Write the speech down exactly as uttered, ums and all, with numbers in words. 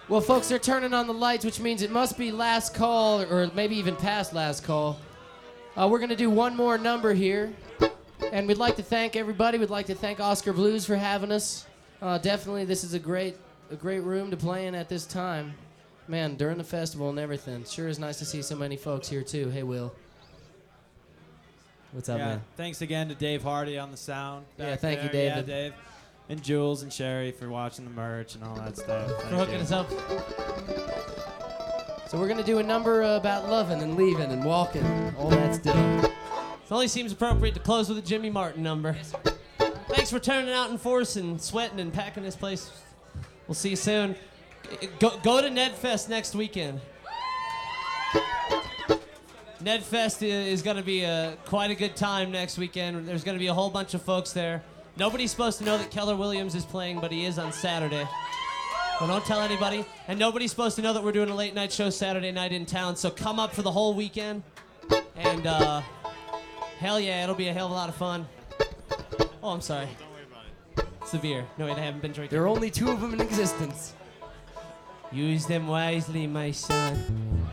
Well, folks, they're turning on the lights, which means it must be last call, or maybe even past last call. Uh, we're going to do one more number here. And we'd like to thank everybody. We'd like to thank Oscar Blues for having us. Uh, definitely, this is a great, a great room to play in at this time. Man, during the festival and everything. Sure is nice to see so many folks here, too. Hey, Will. What's up, yeah, man? Thanks again to Dave Hardy on the sound. Yeah, back thank you, there. David. Yeah, Dave. And Jules and Sherry for watching the merch and all that stuff. For hooking us up. So we're going to do a number uh, about loving and leaving and walking, all that stuff. It only seems appropriate to close with a Jimmy Martin number. Thanks for turning out in force and sweating and packing this place. We'll see you soon. Go, go to NedFest next weekend. NedFest is going to be a, quite a good time next weekend. There's going to be a whole bunch of folks there. Nobody's supposed to know that Keller Williams is playing, but he is on Saturday. Well, don't tell anybody. And nobody's supposed to know that we're doing a late night show Saturday night in town. So come up for the whole weekend. And, uh... hell yeah, it'll be a hell of a lot of fun. Oh, I'm sorry. Don't worry about it. Severe. No, wait, I haven't been drinking. There are only two of them in existence. Use them wisely, my son.